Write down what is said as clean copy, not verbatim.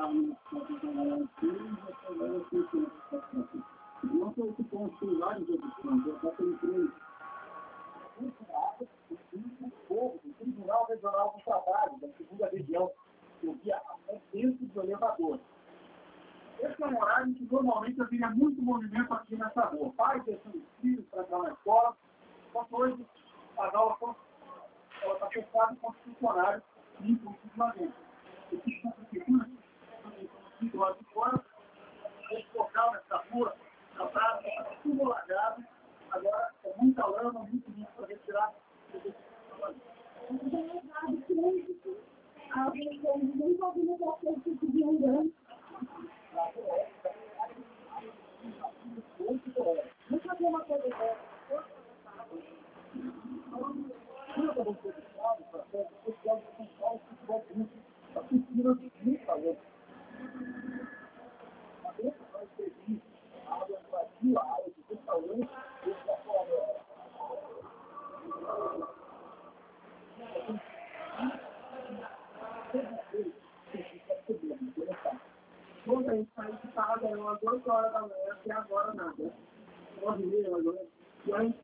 Não foi esse ponto, tem vários outros pontos. Eu até entrei no Tribunal Regional do Trabalho, da segunda região, que eu via dentro do elevador. Esse é um horário que normalmente eu teria muito movimento aqui nessa rua. Pais deixando os filhos para entrar na escola, só que hoje a aula está fechada com os funcionários e inclusivamente. Eu fiz com prefeitura, do lado de fora, esse local nessa rua, na praça, está tudo alagado. Agora é muita lama, muito lixo para retirar. Alguém que nem pode me dar certo de andando. Vou fazer uma coisa dessa. Bom, a gente saiu de casa às 8 horas da manhã, até agora nada. 9h30 agora. E a gente